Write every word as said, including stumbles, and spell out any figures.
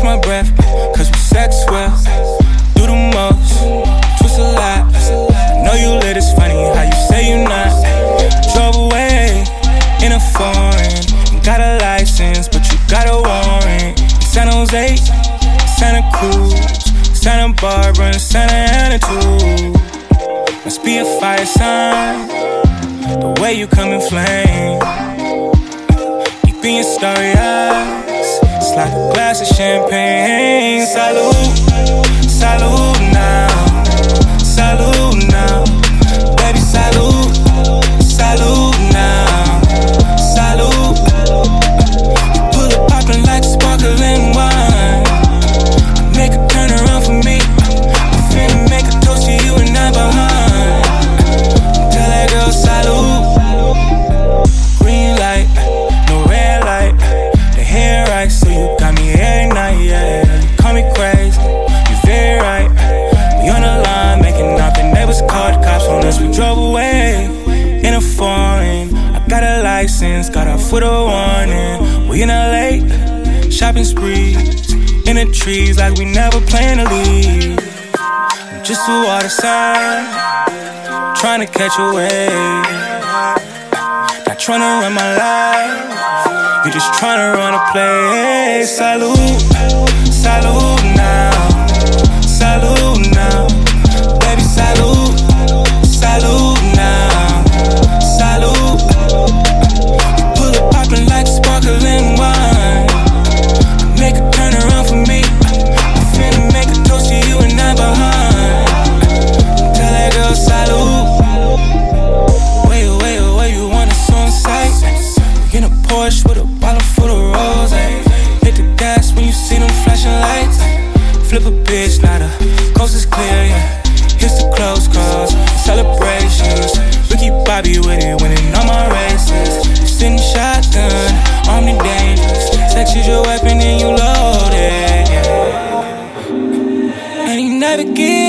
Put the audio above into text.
my breath, cause we sex well. Do the most, twist a lot. I know you lit, it's funny how you say you not. Drove away in a foreign, got a license, but you got a warrant. In San Jose, Santa Cruz, Santa Barbara, and Santa Ana too. Must be a fire sign, the way you come in flame. Deep in your starry eyes, it's like a glass of champagne. Salute, salute now, salute now. Baby, salute, salute now, salute. You pull it poppin' like sparkling wine. Make her turn around for me. I'm finna make a toast to you and I'm behind. Tell that girl salute. Green light, no red light. The hair right, so you got me every night, yeah. You call me crazy, you very right. We on the line, making out the neighbors called the cops on us. We drove away in a foreign. I got a license, got off with a warning. We in L A, shopping sprees. In the trees like we never planned to leave. I'm just a water sign, trying to catch a wave. Not trying to run my life, you just trying to run a play. Salute, salute now, salute now. Baby, salute, salute now, salute. You pull it poppin' like sparkling wine. Make her turn around for me. I'm finna make a toast to you and I'm behind. Tell that girl salute. Wait, wait, wait, you want it so on sight? In a Porsche with a bottle full of rose. Hit the gas when you see them flashing lights. Flip a bitch, now the coast is clear, yeah. Here's the close calls, celebrations. Ricky Bobby with it, winning all my races. Sitting shotgun, armed and dangerous. Sex is your weapon and you load it, yeah. And you never give